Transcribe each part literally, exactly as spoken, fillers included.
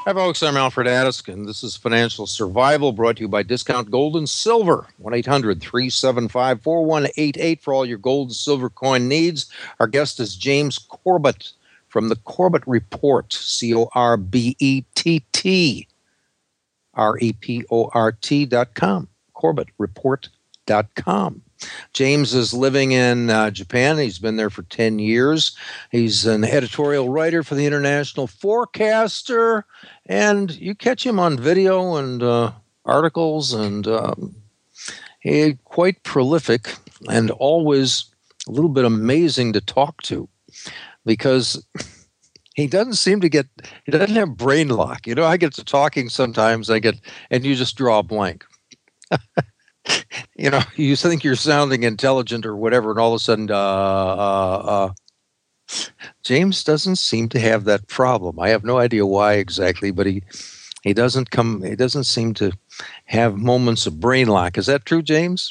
Hi, folks. I'm Alfred Addiskin. This is Financial Survival, brought to you by Discount Gold and Silver. one eight hundred three seven five four one eight eight for all your gold and silver coin needs. Our guest is James Corbett from the Corbett Report, C O R B E T T, R E P O R T dot com, Corbett Report dot com. James is living in uh, Japan. He's been there for ten years. He's an editorial writer for the International Forecaster, and you catch him on video and uh, articles, and um, he's quite prolific and always a little bit amazing to talk to because he doesn't seem to get, he doesn't have brain lock. You know, I get to talking sometimes, I get, and you just draw a blank. You know, you think you're sounding intelligent or whatever, and all of a sudden, uh, uh, uh, James doesn't seem to have that problem. I have no idea why exactly, but he he doesn't come. He doesn't seem to have moments of brain lock. Is that true, James?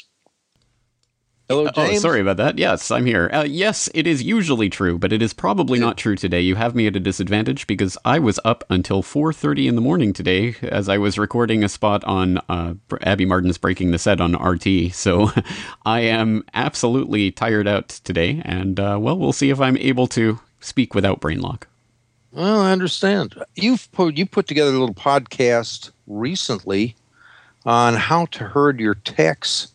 Hello, James. Oh, sorry about that. Yes, I'm here. Uh, yes, it is usually true, but it is probably not true today. You have me at a disadvantage because I was up until four thirty in the morning today as I was recording a spot on uh, Abby Martin's Breaking the Set on R T. So I am absolutely tired out today, and uh, well, we'll see if I'm able to speak without brain lock. Well, I understand. You've put, you put together a little podcast recently on how to herd your tax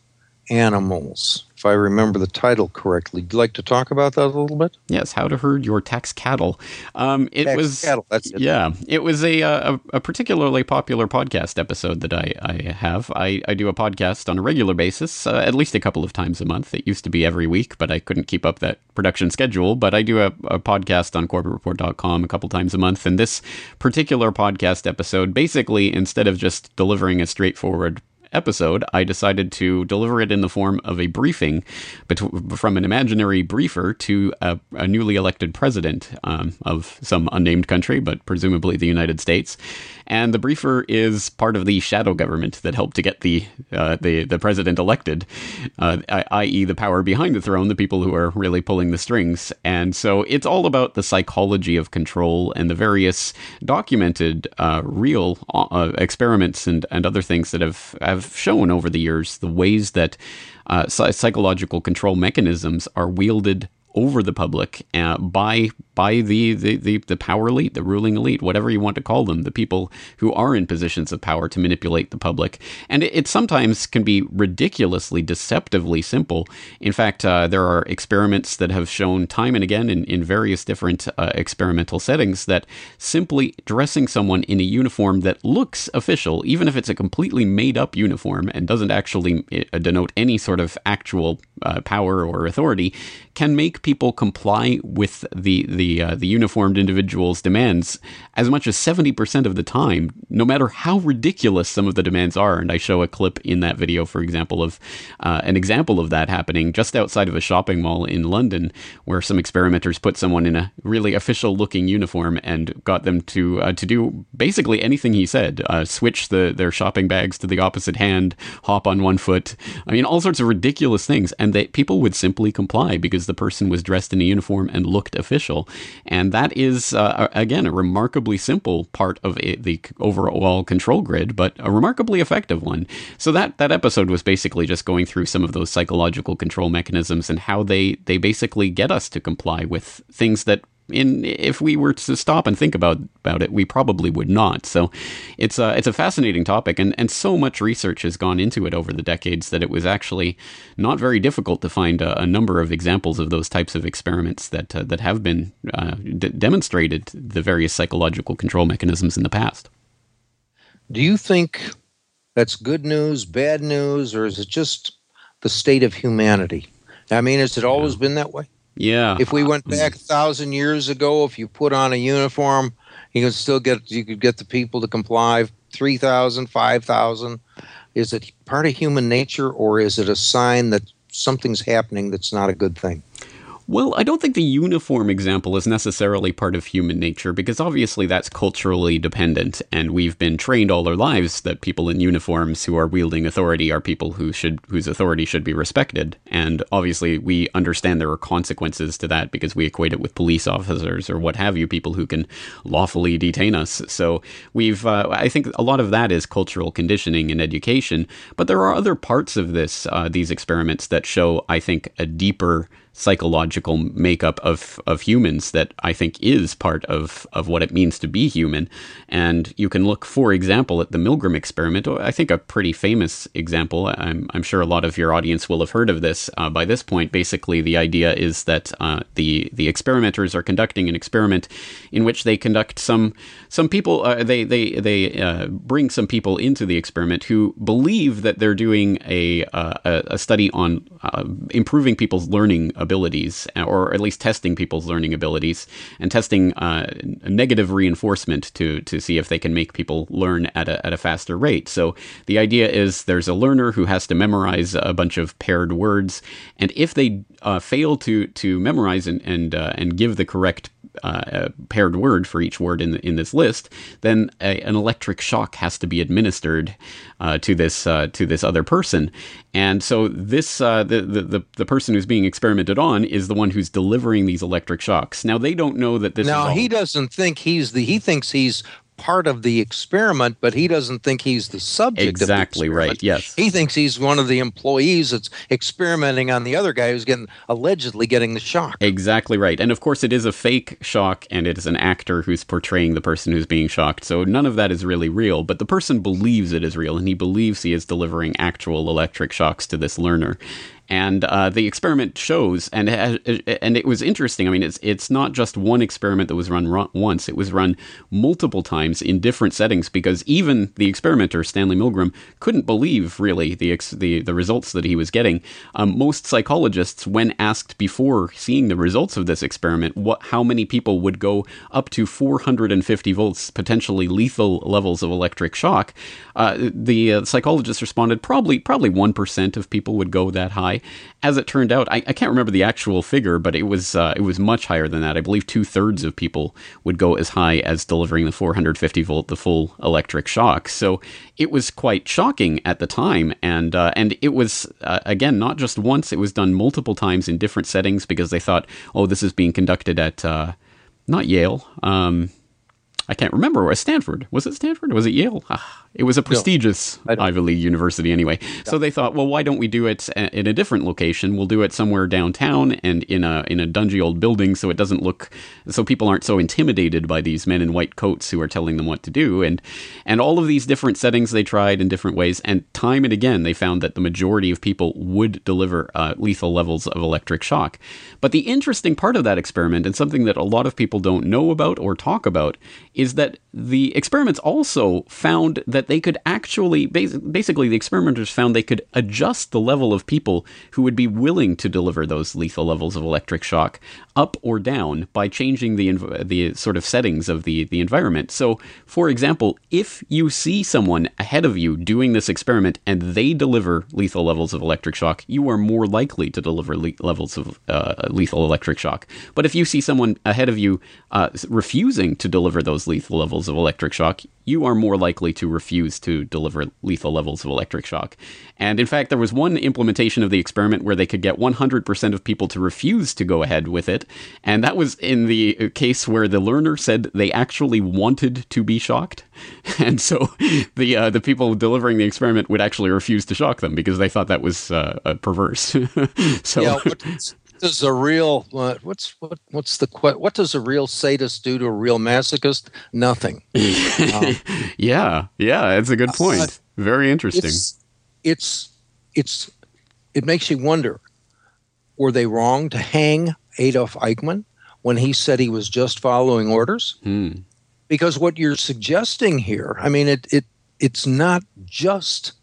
animals, if I remember the title correctly. Would you like to talk about that a little bit? Yes, how to herd your tax cattle. Um, it tax was cattle, that's it. Yeah, it was a, a a particularly popular podcast episode that I, I have. I, I do a podcast on a regular basis, uh, at least a couple of times a month. It used to be every week, but I couldn't keep up that production schedule. But I do a, a podcast on Corbett Report dot com a couple times a month. And this particular podcast episode, basically, instead of just delivering a straightforward episode, I decided to deliver it in the form of a briefing bet- from an imaginary briefer to a, a newly elected president um, of some unnamed country, but presumably the United States. And the briefer is part of the shadow government that helped to get the uh, the, the president elected, uh, that is the power behind the throne, the people who are really pulling the strings. And so it's all about the psychology of control and the various documented uh, real uh, experiments and, and other things that have, have shown over the years the ways that uh, psychological control mechanisms are wielded over the public uh, by by the, the, the, the power elite, the ruling elite, whatever you want to call them, the people who are in positions of power to manipulate the public. And it, it sometimes can be ridiculously, deceptively simple. In fact, uh, there are experiments that have shown time and again in, in various different uh, experimental settings that simply dressing someone in a uniform that looks official, even if it's a completely made-up uniform and doesn't actually denote any sort of actual uh, power or authority, can make people comply with the the uh, the uniformed individual's demands as much as seventy percent of the time, no matter how ridiculous some of the demands are. And I show a clip in that video, for example, of uh, an example of that happening just outside of a shopping mall in London, where some experimenters put someone in a really official-looking uniform and got them to uh, to do basically anything he said, uh, switch the their shopping bags to the opposite hand, hop on one foot. I mean, all sorts of ridiculous things, and they, people would simply comply because the person was dressed in a uniform and looked official. And that is, uh, again, a remarkably simple part of a, the overall control grid, but a remarkably effective one. So that, that episode was basically just going through some of those psychological control mechanisms and how they, they basically get us to comply with things that In if we were to stop and think about, about it, we probably would not. So it's a, it's a fascinating topic, and, and so much research has gone into it over the decades that it was actually not very difficult to find a, a number of examples of those types of experiments that uh, that have been uh, d- demonstrated the various psychological control mechanisms in the past. Do you think that's good news, bad news, or is it just the state of humanity? I mean, has it always yeah. been that way? Yeah. If we went back a thousand years ago, if you put on a uniform, you could still get you could get the people to comply. Three thousand, five thousand. Is it part of human nature, or is it a sign that something's happening that's not a good thing? Well, I don't think the uniform example is necessarily part of human nature, because obviously that's culturally dependent, and we've been trained all our lives that people in uniforms who are wielding authority are people who should whose authority should be respected. And obviously we understand there are consequences to that because we equate it with police officers or what have you, people who can lawfully detain us. So we've, uh, I think a lot of that is cultural conditioning and education, but there are other parts of this, uh, these experiments that show, I think, a deeper psychological makeup of, of humans that I think is part of, of what it means to be human. And you can look, for example, at the Milgram experiment. I think a pretty famous example. I'm, I'm sure a lot of your audience will have heard of this uh, by this point. Basically, the idea is that uh, the the experimenters are conducting an experiment in which they conduct some some people. Uh, they they they uh, bring some people into the experiment who believe that they're doing a uh, a, a study on uh, improving people's learning abilities, or at least testing people's learning abilities, and testing uh, negative reinforcement to to see if they can make people learn at a at a faster rate. So the idea is there's a learner who has to memorize a bunch of paired words, and if they uh, fail to to memorize and and uh, and give the correct Uh, paired word for each word in the, in this list, then a, an electric shock has to be administered uh, to this uh, to this other person, and so this uh, the, the the person who's being experimented on is the one who's delivering these electric shocks. Now they don't know that this. Now is all- he doesn't think he's the. He thinks he's part of the experiment, but he doesn't think he's the subject exactly of the experiment. Right, yes. He thinks he's one of the employees that's experimenting on the other guy who's getting allegedly getting the shock. Exactly right. And of course it is a fake shock, and it is an actor who's portraying the person who's being shocked. So none of that is really real, but the person believes it is real, and he believes he is delivering actual electric shocks to this learner. And uh, the experiment shows, and and it was interesting. I mean, it's it's not just one experiment that was run ro- once. It was run multiple times in different settings, because even the experimenter, Stanley Milgram, couldn't believe really the ex- the, the results that he was getting. Um, most psychologists, when asked before seeing the results of this experiment, what how many people would go up to four hundred fifty volts, potentially lethal levels of electric shock, uh, the uh, psychologists responded probably probably one percent of people would go that high. As it turned out, I, I can't remember the actual figure, but it was uh, it was much higher than that. I believe two thirds of people would go as high as delivering the four hundred fifty volt, the full electric shock. So it was quite shocking at the time, and uh, and it was uh, again not just once; it was done multiple times in different settings, because they thought, oh, this is being conducted at uh, not Yale. Um, I can't remember. Where Stanford. Was it Stanford? Or was it Yale? Ah, it was a prestigious no, Ivy League university anyway. Yeah. So they thought, well, why don't we do it in a different location? We'll do it somewhere downtown and in a in a dungy old building, so it doesn't look, so people aren't so intimidated by these men in white coats who are telling them what to do. And and all of these different settings they tried in different ways, and time and again they found that the majority of people would deliver uh, lethal levels of electric shock. But the interesting part of that experiment, and something that a lot of people don't know about or talk about, is that the experiments also found that they could actually, basically the experimenters found they could adjust the level of people who would be willing to deliver those lethal levels of electric shock up or down by changing the the sort of settings of the, the environment. So, for example, if you see someone ahead of you doing this experiment and they deliver lethal levels of electric shock, you are more likely to deliver le- levels of uh, lethal electric shock. But if you see someone ahead of you uh, refusing to deliver those lethal levels of electric shock, you are more likely to refuse to deliver lethal levels of electric shock. And in fact, there was one implementation of the experiment where they could get one hundred percent of people to refuse to go ahead with it. And that was in the case where the learner said they actually wanted to be shocked. And so the uh, the people delivering the experiment would actually refuse to shock them because they thought that was uh, uh, perverse. So. Yeah, what does a real uh, what's what what's the what does a real sadist do to a real masochist? Nothing. Um, yeah, yeah, it's a good point. Uh, Very interesting. It's, it's it's it makes you wonder: were they wrong to hang Adolf Eichmann when he said he was just following orders? Hmm. Because what you're suggesting here, I mean, it it it's not just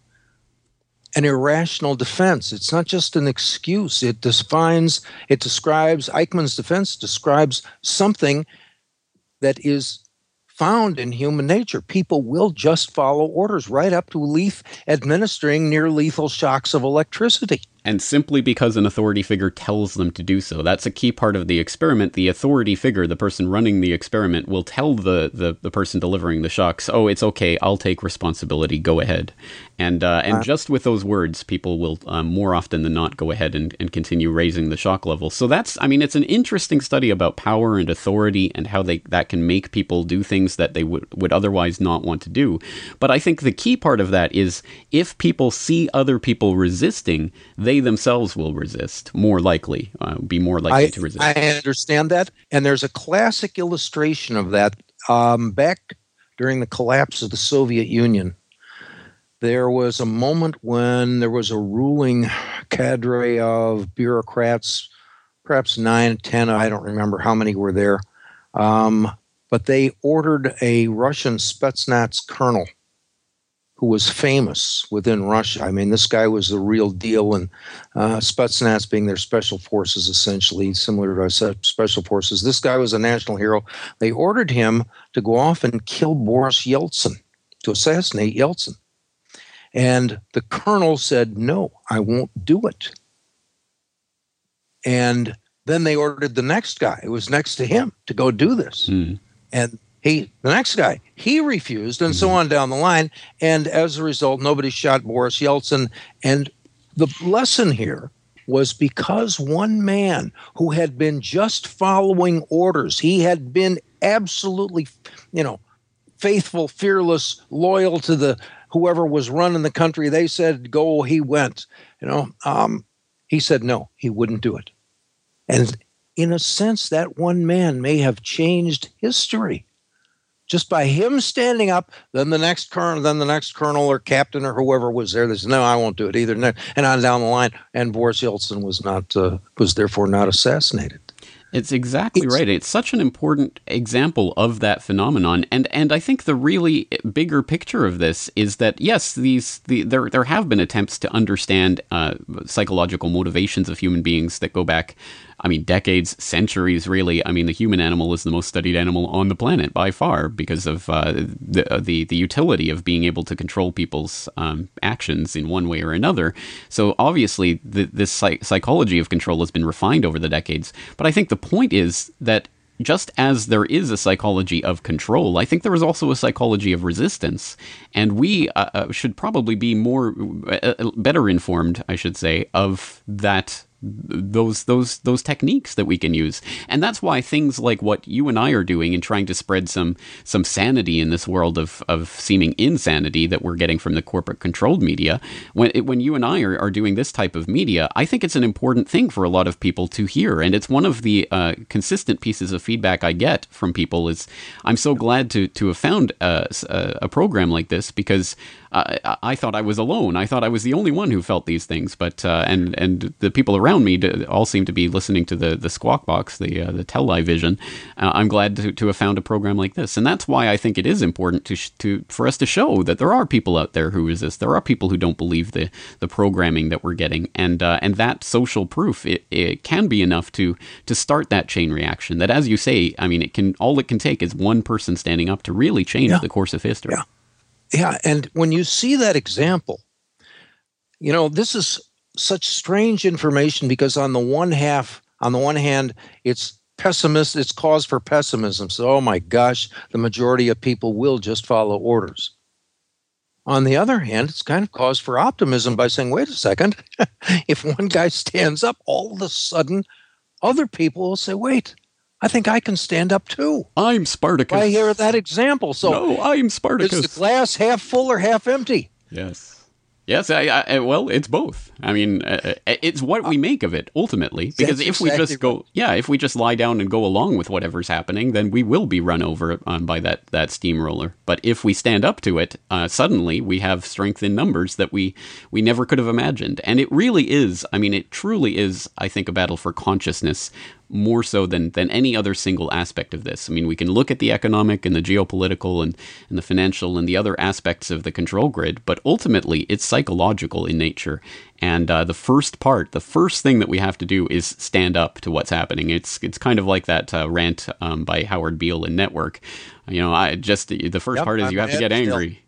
an irrational defense. It's not just an excuse. It defines, it describes, Eichmann's defense describes something that is found in human nature. People will just follow orders right up to leth- administering near lethal shocks of electricity. And simply because an authority figure tells them to do so. That's a key part of the experiment. The authority figure, the person running the experiment, will tell the, the, the person delivering the shocks, oh, it's okay, I'll take responsibility, go ahead. And uh, and just with those words, people will um, more often than not go ahead and, and continue raising the shock level. So that's, I mean, it's an interesting study about power and authority and how they that can make people do things that they would, would otherwise not want to do. But I think the key part of that is if people see other people resisting, they themselves will resist, more likely, uh, be more likely I, to resist. I understand that. And there's a classic illustration of that. Um, back during the collapse of the Soviet Union, there was a moment when there was a ruling cadre of bureaucrats, perhaps nine, ten, I don't remember how many were there, um, but they ordered a Russian Spetsnaz colonel who was famous within Russia. I mean, this guy was the real deal, and uh, Spetsnaz being their special forces, essentially, similar to our special forces. This guy was a national hero. They ordered him to go off and kill Boris Yeltsin, to assassinate Yeltsin. And the colonel said, no, I won't do it. And then they ordered the next guy who was next to him to go do this. Mm. And he, the next guy, he refused, and mm. so on down the line. And as a result, nobody shot Boris Yeltsin. And the lesson here was because one man who had been just following orders, he had been absolutely, you know, faithful, fearless, loyal to the whoever was running the country. They said go, he went. You know, um, he said no, he wouldn't do it. And in a sense, that one man may have changed history just by him standing up. Then the next colonel, then the next colonel or captain or whoever was there, they said no, I won't do it either. And on down the line, and Boris Yeltsin was not uh, was therefore not assassinated. It's exactly it's, right. It's such an important example of that phenomenon, and and I think the really bigger picture of this is that yes, these the there there have been attempts to understand uh, psychological motivations of human beings that go back, I mean, decades, centuries, really. I mean, the human animal is the most studied animal on the planet by far because of uh, the, the the utility of being able to control people's um, actions in one way or another. So obviously, the, this psych- psychology of control has been refined over the decades. But I think the point is that just as there is a psychology of control, I think there is also a psychology of resistance. And we uh, should probably be more, uh, better informed, I should say, of that those those those techniques that we can use. And that's why things like what you and I are doing in trying to spread some some sanity in this world of of seeming insanity that we're getting from the corporate controlled media, when it, when you and I are, are doing this type of media, I think it's an important thing for a lot of people to hear. And it's one of the uh, consistent pieces of feedback I get from people is I'm so glad to to have found a, a program like this, because Uh, I thought I was alone. I thought I was the only one who felt these things, but uh, and and the people around me all seem to be listening to the the Squawk Box, the uh, the Television. Uh, I'm glad to, to have found a program like this, and that's why I think it is important to sh- to for us to show that there are people out there who resist. There are people who don't believe the the programming that we're getting, and uh, and that social proof it, it can be enough to to start that chain reaction. That, as you say, I mean, it can all it can take is one person standing up to really change yeah. the course of history. Yeah. Yeah, and when you see that example, you know, this is such strange information because on the one half, on the one hand, it's pessimist, it's cause for pessimism. So, oh my gosh, the majority of people will just follow orders. On the other hand, it's kind of cause for optimism by saying, wait a second, if one guy stands up, all of a sudden, other people will say, wait, I think I can stand up too. I'm Spartacus. I hear that example. So no, I'm Spartacus. Is the glass half full or half empty? Yes. Yes, I, I, well, it's both. I mean, uh, it's what we make of it, ultimately. Because That's if we exactly just go, right. yeah, if we just lie down and go along with whatever's happening, then we will be run over um, by that, that steamroller. But if we stand up to it, uh, suddenly we have strength in numbers that we, we never could have imagined. And it really is, I mean, it truly is, I think, a battle for consciousness, more so than, than any other single aspect of this. I mean, we can look at the economic and the geopolitical and, and the financial and the other aspects of the control grid, but ultimately it's psychological in nature. And uh, the first part, the first thing that we have to do is stand up to what's happening. It's it's kind of like that uh, rant um, by Howard Beale in Network. You know, I just the first yep, part is I'm you have to get angry.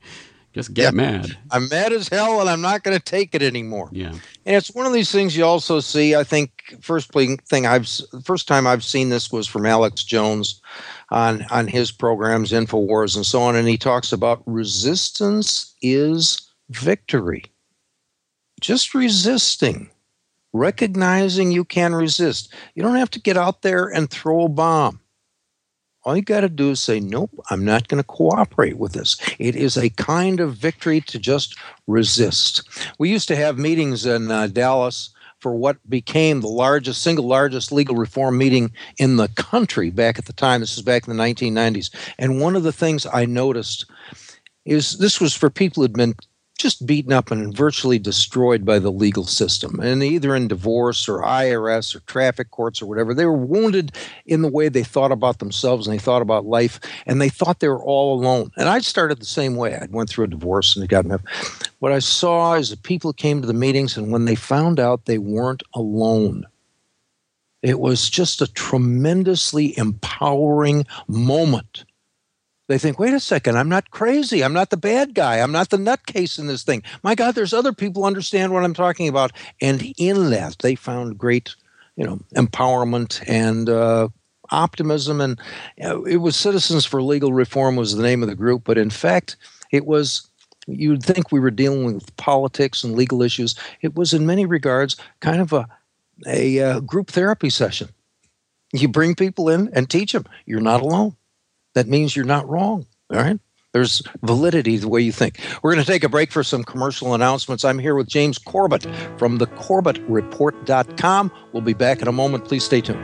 Just get Yeah. mad. I'm mad as hell, and I'm not going to take it anymore. Yeah. And it's one of these things you also see. I think first thing I've first time I've seen this was from Alex Jones on on his programs, InfoWars, and so on. And he talks about resistance is victory. Just resisting, recognizing you can resist. You don't have to get out there and throw a bomb. All you got to do is say, nope, I'm not going to cooperate with this. It is a kind of victory to just resist. We used to have meetings in uh, Dallas for what became the largest, single largest legal reform meeting in the country back at the time. This is back in the nineteen nineties. And one of the things I noticed is this was for people who had been just beaten up and virtually destroyed by the legal system, and either in divorce or I R S or traffic courts or whatever. They were wounded in the way they thought about themselves and they thought about life, and they thought they were all alone. And I started the same way. I went through a divorce and it got me. What I saw is that people came to the meetings, and when they found out they weren't alone, it was just a tremendously empowering moment. They think, wait a second, I'm not crazy. I'm not the bad guy. I'm not the nutcase in this thing. My God, there's other people who understand what I'm talking about. And in that, they found great, you know, empowerment and uh, optimism. And uh, it was Citizens for Legal Reform was the name of the group. But in fact, it was, you'd think we were dealing with politics and legal issues. It was in many regards kind of a, a uh, group therapy session. You bring people in and teach them. You're not alone. That means you're not wrong, all right? There's validity the way you think. We're going to take a break for some commercial announcements. I'm here with James Corbett from the corbett report dot com. We'll be back in a moment. Please stay tuned.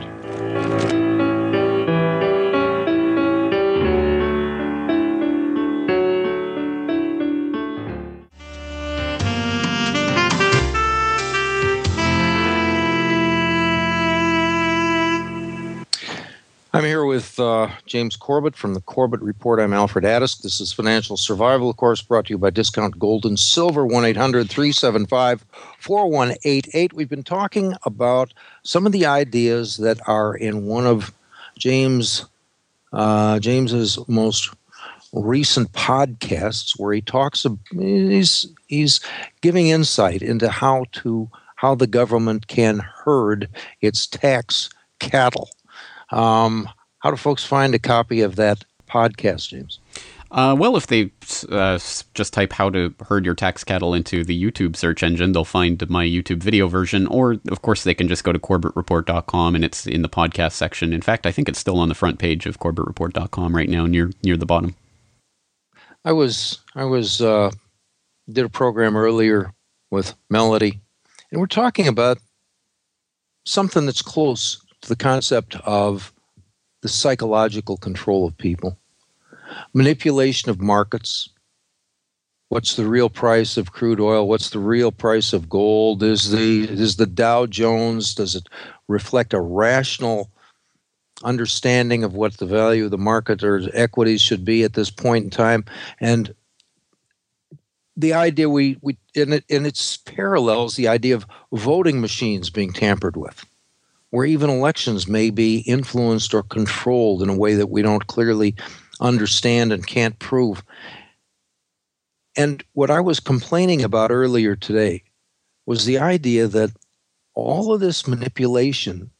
I'm here with uh, James Corbett from the Corbett Report. I'm Alfred Addis. This is Financial Survival, of course, brought to you by Discount Gold and Silver, one eight hundred three seven five four one eight eight. We've been talking about some of the ideas that are in one of James uh, James's most recent podcasts, where he talks. He's he's giving insight into how to how the government can herd its tax cattle. Um, how do folks find a copy of that podcast, James? Uh, well, if they uh, just type how to herd your tax cattle into the YouTube search engine, they'll find my YouTube video version. Or, of course, they can just go to corbett report dot com, and it's in the podcast section. In fact, I think it's still on the front page of corbett report dot com right now, near near the bottom. I was I was uh, did a program earlier with Melody, and we're talking about something that's close to the concept of the psychological control of people, manipulation of markets. What's the real price of crude oil? What's the real price of gold? Is the is the Dow Jones, does it reflect a rational understanding of what the value of the market or equities should be at this point in time? And the idea we we and it and its parallels the idea of voting machines being tampered with, where even elections may be influenced or controlled in a way that we don't clearly understand and can't prove. And what I was complaining about earlier today was the idea that all of this manipulation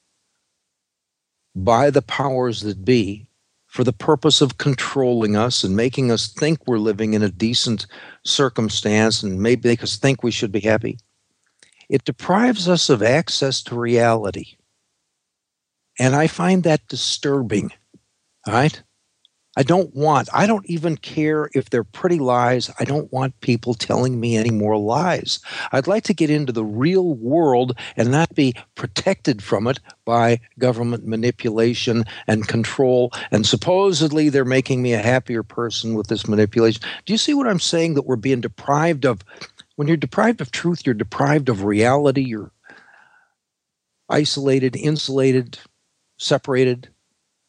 by the powers that be for the purpose of controlling us and making us think we're living in a decent circumstance and maybe make us think we should be happy, it deprives us of access to reality. And I find that disturbing, all right? I don't want, I don't even care if they're pretty lies. I don't want people telling me any more lies. I'd like to get into the real world and not be protected from it by government manipulation and control. And supposedly they're making me a happier person with this manipulation. Do you see what I'm saying? That we're being deprived of, when you're deprived of truth, you're deprived of reality. You're isolated, insulated, separated.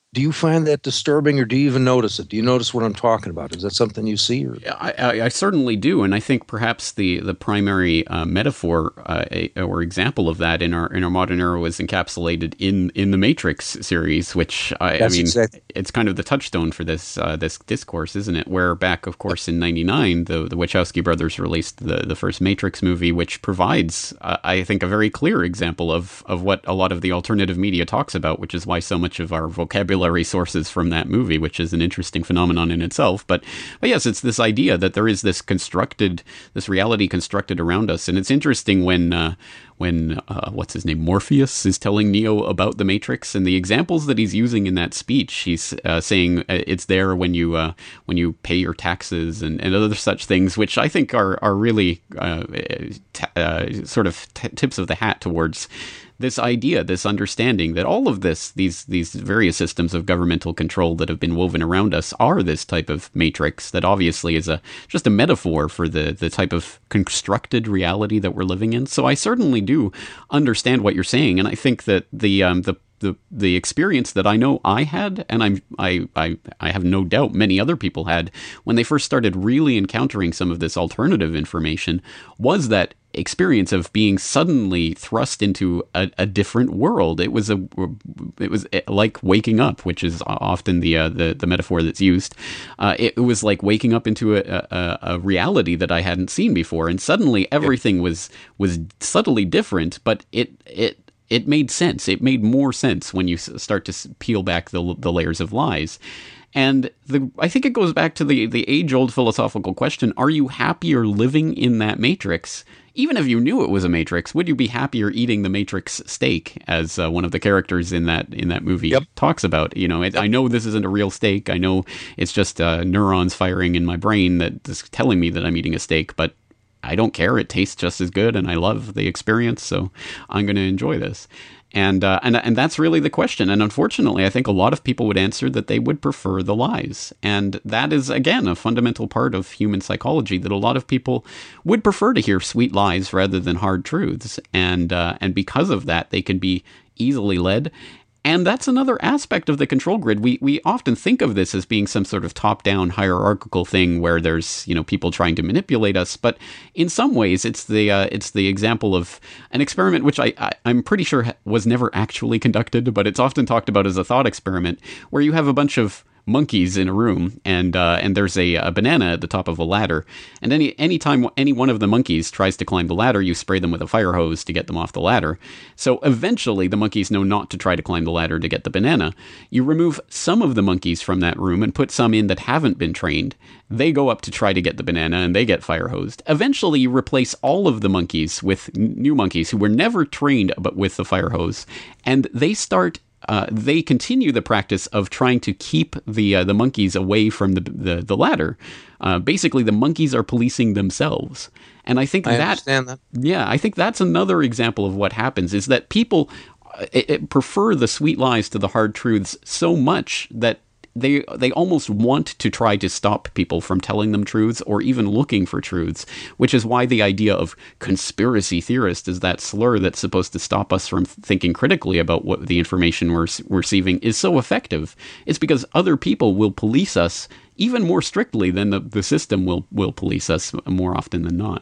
Do you find that disturbing, or do you even notice it? Do you notice what I'm talking about? Is that something you see? Or? I, I, I certainly do, and I think perhaps the the primary uh, metaphor uh, or example of that in our in our modern era was encapsulated in, in the Matrix series, which I, I mean, exactly. It's kind of the touchstone for this uh, this discourse, isn't it? Where back, of course, in ninety-nine, the the Wachowski brothers released the, the first Matrix movie, which provides, uh, I think, a very clear example of of what a lot of the alternative media talks about, which is why so much of our vocabulary sources from that movie, which is an interesting phenomenon in itself. But, but yes, it's this idea that there is this constructed, this reality constructed around us. And it's interesting when, uh, when uh, what's his name, Morpheus is telling Neo about the Matrix, and the examples that he's using in that speech. He's uh, saying it's there when you uh, when you pay your taxes and, and other such things, which I think are are really uh, t- uh, sort of t- tips of the hat towards this idea, this understanding that all of this, these these various systems of governmental control that have been woven around us are this type of matrix that obviously is a just a metaphor for the, the type of constructed reality that we're living in. So I certainly do understand what you're saying, and I think that the um, the the the experience that I know I had, and I'm I, I I have no doubt many other people had when they first started really encountering some of this alternative information, was that experience of being suddenly thrust into a, a different world. It was a it was like waking up, which is often the uh, the, the metaphor that's used. Uh, it, it was like waking up into a, a, a reality that I hadn't seen before, and suddenly everything was was subtly different, but it it. It made sense. It made more sense when you start to peel back the the layers of lies. And the I think it goes back to the, the age-old philosophical question, are you happier living in that matrix? Even if you knew it was a matrix, would you be happier eating the matrix steak, as uh, one of the characters in that in that movie yep. talks about? You know, it, yep. I know this isn't a real steak. I know it's just uh, neurons firing in my brain that is telling me that I'm eating a steak, but I don't care. It tastes just as good, and I love the experience, so I'm going to enjoy this. And uh, and and that's really the question. And unfortunately, I think a lot of people would answer that they would prefer the lies. And that is, again, a fundamental part of human psychology, that a lot of people would prefer to hear sweet lies rather than hard truths. And uh, and because of that, they can be easily led. And that's another aspect of the control grid. We we often think of this as being some sort of top-down hierarchical thing where there's, you know, people trying to manipulate us. But in some ways, it's the uh, it's the example of an experiment which I, I I'm pretty sure was never actually conducted, but it's often talked about as a thought experiment, where you have a bunch of monkeys in a room, and uh, and there's a, a banana at the top of a ladder, and any anytime any one of the monkeys tries to climb the ladder, you spray them with a fire hose to get them off the ladder. So eventually the monkeys know not to try to climb the ladder to get the banana. You remove some of the monkeys from that room and put some in that haven't been trained. They go up to try to get the banana, and they get fire hosed. Eventually you replace all of the monkeys with new monkeys who were never trained but with the fire hose, and they start Uh, they continue the practice of trying to keep the uh, the monkeys away from the the, the ladder. Uh, basically, the monkeys are policing themselves, and I think I that, understand that. Yeah, I think that's another example of what happens, is that people uh, it, it prefer the sweet lies to the hard truths so much that they they almost want to try to stop people from telling them truths or even looking for truths, which is why the idea of conspiracy theorist is that slur that's supposed to stop us from thinking critically about what the information we're, we're receiving is so effective. It's because other people will police us even more strictly than the, the system will, will police us more often than not.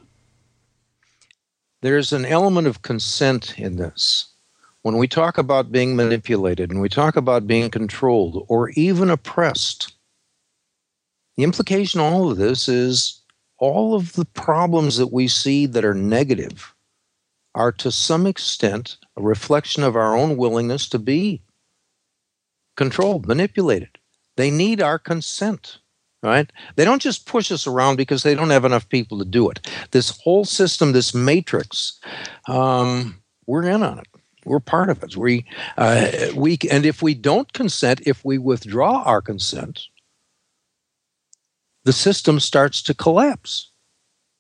There's an element of consent in this. When we talk about being manipulated and we talk about being controlled or even oppressed, the implication of all of this is all of the problems that we see that are negative are to some extent a reflection of our own willingness to be controlled, manipulated. They need our consent, right? They don't just push us around because they don't have enough people to do it. This whole system, this matrix, um, we're in on it. We're part of it. We, uh, we, and if we don't consent, if we withdraw our consent, the system starts to collapse.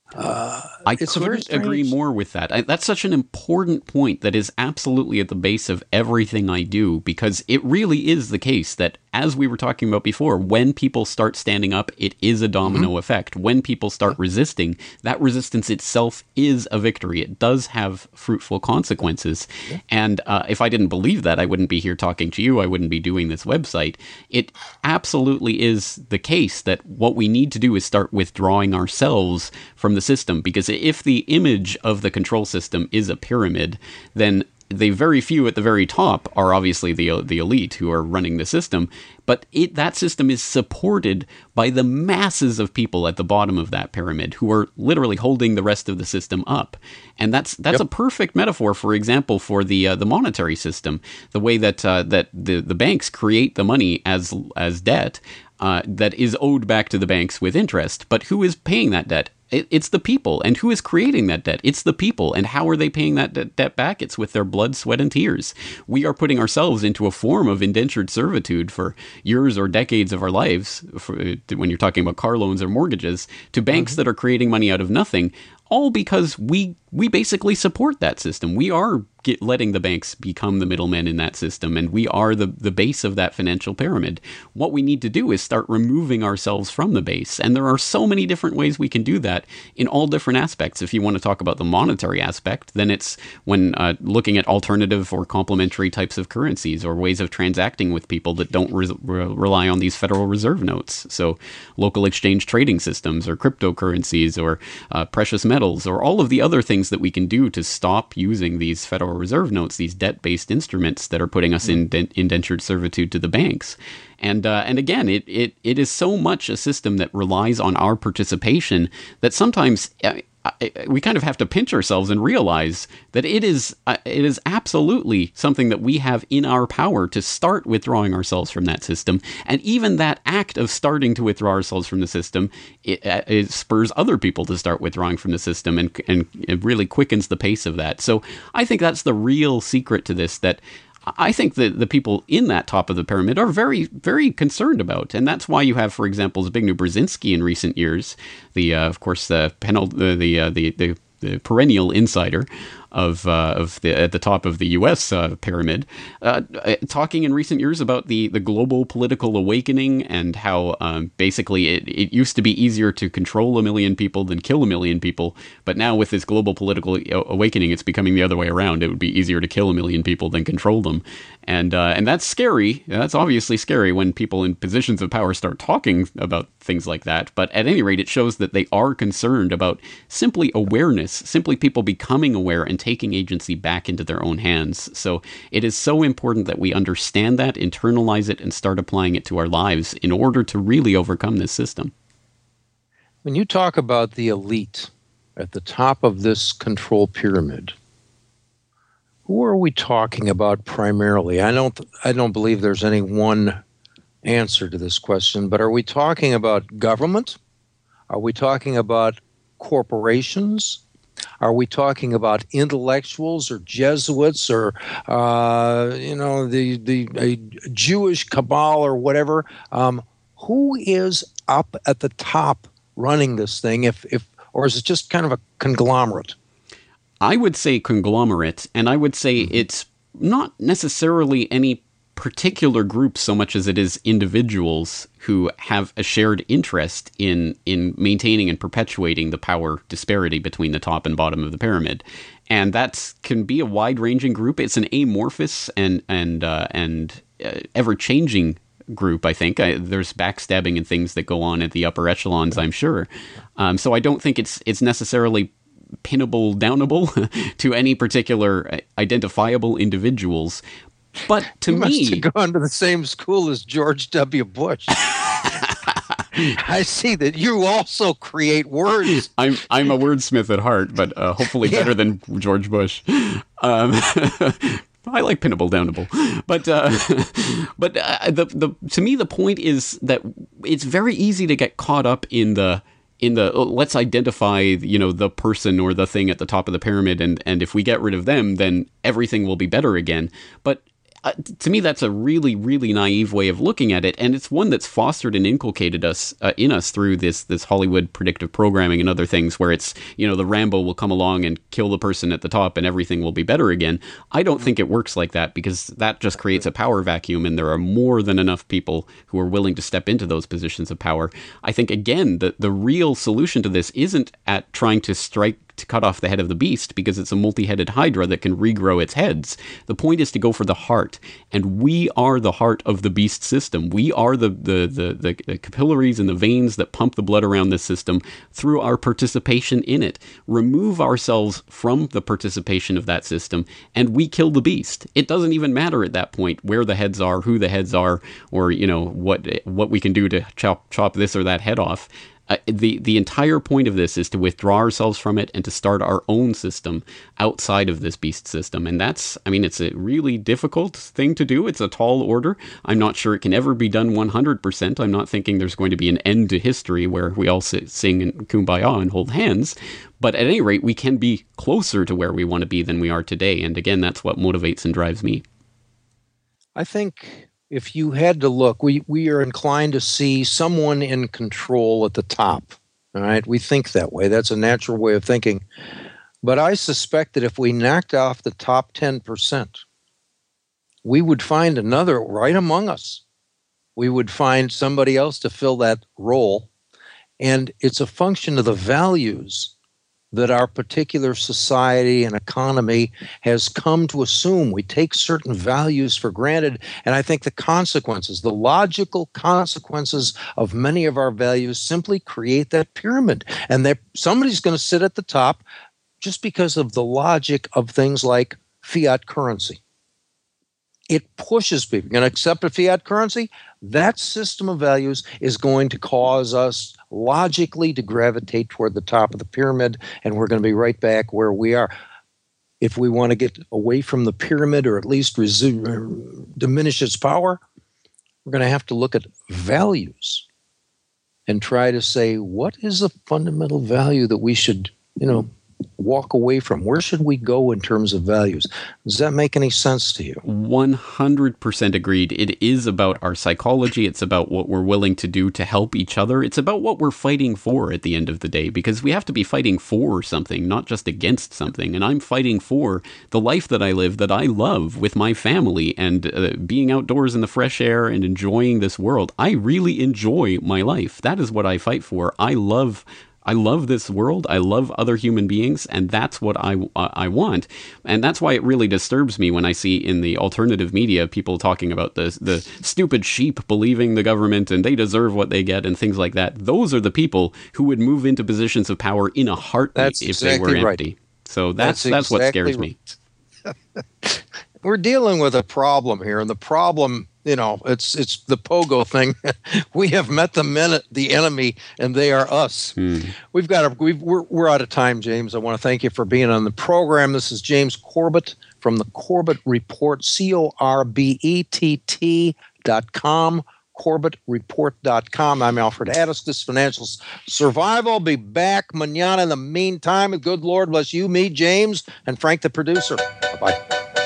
Uh, I it's couldn't agree more with that. I, that's such an important point that is absolutely at the base of everything I do, because it really is the case that, as we were talking about before, when people start standing up, it is a domino mm-hmm. effect. When people start resisting, that resistance itself is a victory. It does have fruitful consequences. Yeah. And uh, if I didn't believe that, I wouldn't be here talking to you. I wouldn't be doing this website. It absolutely is the case that what we need to do is start withdrawing ourselves from the system, because if the image of the control system is a pyramid, then the very few at the very top are obviously the the elite who are running the system, but it, that system is supported by the masses of people at the bottom of that pyramid who are literally holding the rest of the system up. And that's that's yep. a perfect metaphor, for example, for the uh, the monetary system, the way that uh, that the, the banks create the money as as debt uh, that is owed back to the banks with interest. But who is paying that debt? It's the people. And who is creating that debt? It's the people. And how are they paying that de- debt back? It's with their blood, sweat, and tears. We are putting ourselves into a form of indentured servitude for years or decades of our lives, for, when you're talking about car loans or mortgages, to banks mm-hmm. that are creating money out of nothing, all because we we basically support that system. We are get, letting the banks become the middlemen in that system, and we are the, the base of that financial pyramid. What we need to do is start removing ourselves from the base, and there are so many different ways we can do that in all different aspects. If you want to talk about the monetary aspect, then it's when uh, looking at alternative or complementary types of currencies or ways of transacting with people that don't re- re- rely on these Federal Reserve notes. So local exchange trading systems or cryptocurrencies or uh, precious metals or all of the other things that we can do to stop using these Federal Reserve notes, these debt-based instruments that are putting us in de- indentured servitude to the banks. And uh, and again, it, it it is so much a system that relies on our participation that sometimes uh, we kind of have to pinch ourselves and realize that it is uh, it is absolutely something that we have in our power to start withdrawing ourselves from that system. And even that act of starting to withdraw ourselves from the system, it, it spurs other people to start withdrawing from the system, and and it really quickens the pace of that. So I think that's the real secret to this, that I think that the people in that top of the pyramid are very, very concerned about. And that's why you have, for example, Zbigniew Brzezinski in recent years, the, uh, of course, the, penal- the, the, uh, the, the, the perennial insider of uh, of the at the top of the U S uh, pyramid, uh, talking in recent years about the, the global political awakening and how um, basically it, it used to be easier to control a million people than kill a million people, but now with this global political awakening, it's becoming the other way around. It would be easier to kill a million people than control them, and uh, and that's scary. That's obviously scary when people in positions of power start talking about things like that. But at any rate, it shows that they are concerned about simply awareness, simply people becoming aware and taking agency back into their own hands. So it is so important that we understand that, internalize it, and start applying it to our lives in order to really overcome this system. When you talk about the elite at the top of this control pyramid, who are we talking about primarily? I don't I don't believe there's any one answer to this question, but are we talking about government? Are we talking about corporations? Are we talking about intellectuals or Jesuits or, uh, you know, the the a Jewish cabal or whatever? Um, who is up at the top running this thing? If if or is it just kind of a conglomerate? I would say conglomerate, and I would say mm-hmm. it's not necessarily any particular group so much as it is individuals who have a shared interest in in maintaining and perpetuating the power disparity between the top and bottom of the pyramid. And that can be a wide-ranging group. It's an amorphous and and uh, and uh, ever-changing group, I think. I, there's backstabbing and things that go on at the upper echelons, I'm sure. Um, so I don't think it's it's necessarily pinnable, downable to any particular identifiable individuals. But to you me, must have gone to the same school as George W. Bush. I see that you also create words. I'm I'm a wordsmith at heart, but uh, hopefully yeah. better than George Bush. Um, I like pinnable, downable, but uh, but uh, the the to me the point is that it's very easy to get caught up in the. in the, oh, let's identify, you know, the person or the thing at the top of the pyramid, and, and if we get rid of them, then everything will be better again. But uh, to me, that's a really, really naive way of looking at it, and it's one that's fostered and inculcated us uh, in us through this this Hollywood predictive programming and other things, where it's, you know, the Rambo will come along and kill the person at the top, and everything will be better again. I don't think it works like that, because that just creates a power vacuum, and there are more than enough people who are willing to step into those positions of power. I think, again, the the real solution to this isn't at trying to strike to cut off the head of the beast, because it's a multi-headed hydra that can regrow its heads. The point is to go for the heart, and we are the heart of the beast system. We are the the, the, the, the capillaries and the veins that pump the blood around this system through our participation in it. Remove ourselves from the participation of that system, and we kill the beast. It doesn't even matter at that point where the heads are, who the heads are, or, you know, what what we can do to chop chop this or that head off. Uh, the the entire point of this is to withdraw ourselves from it and to start our own system outside of this beast system. And that's, I mean, it's a really difficult thing to do. It's a tall order. I'm not sure it can ever be done one hundred percent. I'm not thinking there's going to be an end to history where we all sit, sing and kumbaya and hold hands. But at any rate, we can be closer to where we want to be than we are today. And again, that's what motivates and drives me. I think if you had to look, we, we are inclined to see someone in control at the top. All right, we think that way. That's a natural way of thinking. But I suspect that if we knocked off the top ten percent, we would find another right among us. We would find somebody else to fill that role. And it's a function of the values that our particular society and economy has come to assume. We take certain values for granted, and I think the consequences, the logical consequences of many of our values simply create that pyramid. And that somebody's going to sit at the top just because of the logic of things like fiat currency. It pushes people. You're going to accept a fiat currency? That system of values is going to cause us logically to gravitate toward the top of the pyramid, and we're going to be right back where we are. If we want to get away from the pyramid, or at least resume, diminish its power, we're going to have to look at values and try to say, what is a fundamental value that we should, you know, walk away from? Where should we go in terms of values? Does that make any sense to you? one hundred percent agreed. It is about our psychology. It's about what we're willing to do to help each other. It's about what we're fighting for at the end of the day, because we have to be fighting for something, not just against something. And I'm fighting for the life that I live, that I love with my family, and uh, being outdoors in the fresh air and enjoying this world. I really enjoy my life. That is what I fight for. I love I love this world. I love other human beings, and that's what I, uh, I want. And that's why it really disturbs me when I see in the alternative media people talking about the, the stupid sheep believing the government and they deserve what they get and things like that. Those are the people who would move into positions of power in a heartbeat that's if exactly they were empty. Right. So that's that's, that's exactly what scares right. me. We're dealing with a problem here, and the problem, you know, it's it's the pogo thing. We have met the men, the enemy, and they are us. Hmm. We've got a, we've, we're we're out of time, James. I want to thank you for being on the program. This is James Corbett from the Corbett Report, C O R B E T T dot com, Corbett Report dot com. I'm Alfred Addis. This is Financial Survival. Be back mañana. In the meantime, good Lord bless you, me, James, and Frank, the producer. Bye-bye.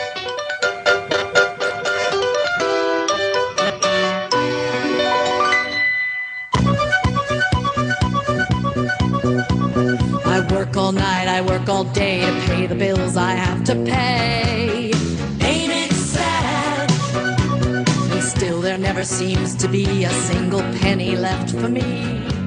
I work all night, I work all day to pay the bills I have to pay. Ain't it sad? And still there never seems to be a single penny left for me.